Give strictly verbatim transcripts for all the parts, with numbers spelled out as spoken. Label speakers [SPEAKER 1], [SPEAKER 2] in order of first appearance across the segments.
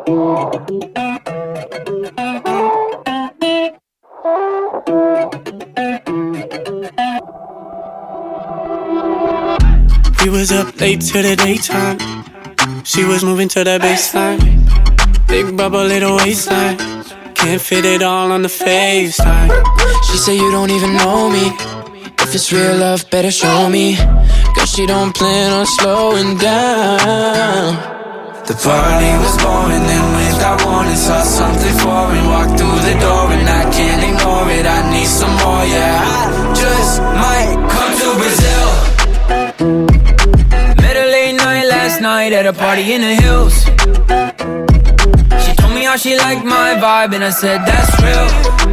[SPEAKER 1] We was up late to the daytime. She was moving to the baseline. Big bubble, little waistline. Can't fit it all on the FaceTime.
[SPEAKER 2] She said you don't even know me. If it's real love, better show me. Cause she don't plan on slowing down.
[SPEAKER 3] The party was born, then without warning saw something foreign. Walked through the door and I can't ignore it. I need some more, yeah. I just might come to Brazil.
[SPEAKER 4] Met her late night last night at a party in the hills. She told me how she liked my vibe and I said that's real.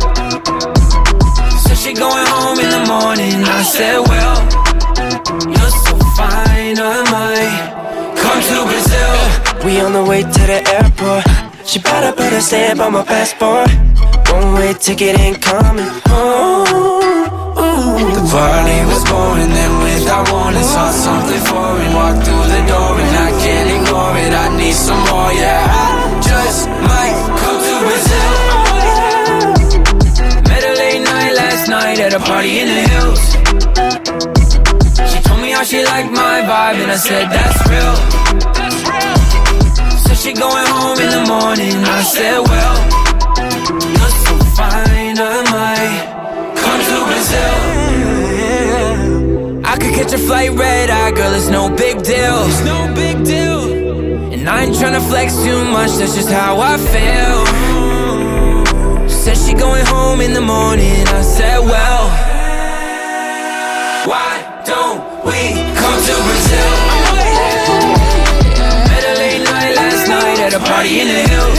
[SPEAKER 4] Said she going home in the morning. I said well, you're so fine, I might come to Brazil.
[SPEAKER 5] We on the way to the airport. She about to put a stamp on my passport. One way ticket ain't coming home.
[SPEAKER 3] The party was born, then without warning saw something foreign. Walked through the door and I can't ignore it. I need some more, yeah. I just might come to Brazil.
[SPEAKER 4] Met her late night last night at a party in the hills. She told me how she liked my vibe and I said that's real. Said she going home in the morning. I said well, you're so fine, I might come to Brazil. I could catch a flight red eye, girl, it's no big deal. It's no big deal. And I ain't tryna flex too much, that's just how I feel. Said she going home in the morning. I said well,
[SPEAKER 3] why don't we come to Brazil?
[SPEAKER 4] met her late night last night at a party in the hills.